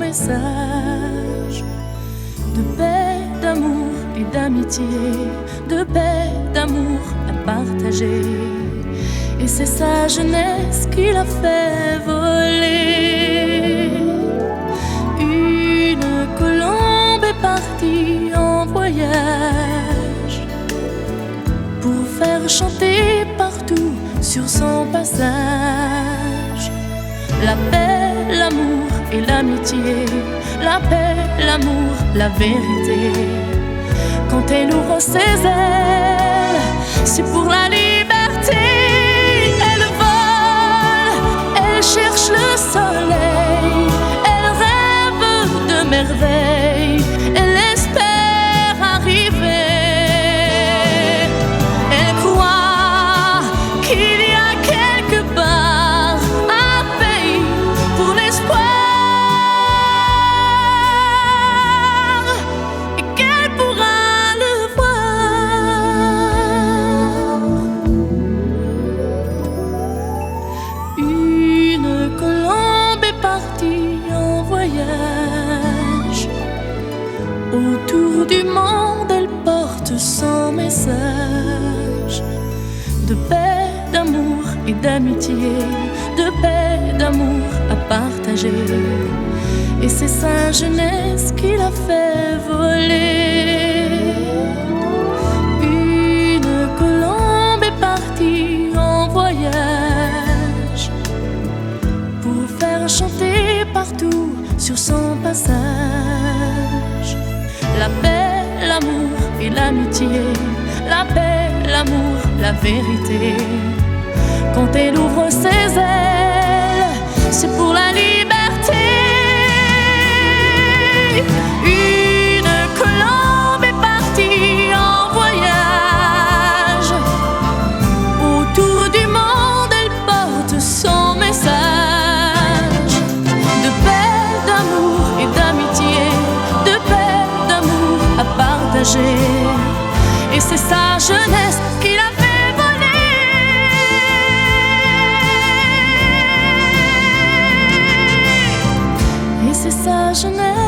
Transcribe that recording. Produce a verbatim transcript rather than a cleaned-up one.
message de paix, d'amour et d'amitié, de paix, d'amour à partager. Et c'est sa jeunesse qui l'a fait voler. Une colombe est partie en voyage pour faire chanter partout sur son passage la paix, l'amour et l'amitié, la paix, l'amour, la vérité. Quand elle ouvre ses ailes, c'est pour la liberté. Elle vole, elle cherche le soleil, elle rêve de merveilles, elle espère arriver. Elle croit qu'il y a quelque part un pays pour l'espoir et qu'elle pourra le voir. Une colombe est partie en voyage. Autour du monde, elle porte son message de paix, d'amour et d'amitié, de paix, d'amour à partager. Et c'est sa jeunesse qui l'a fait voler. Une colombe est partie en voyage pour faire chanter partout sur son passage la paix, l'amour et l'amitié, la paix, l'amour, la vérité. Quand elle ouvre ses ailes, c'est pour la liberté. Une colombe est partie en voyage. Autour du monde, elle porte son message de paix, d'amour et d'amitié, de paix, d'amour à partager. Et c'est sa jeunesse qui l'a fait voler. Et c'est sa jeunesse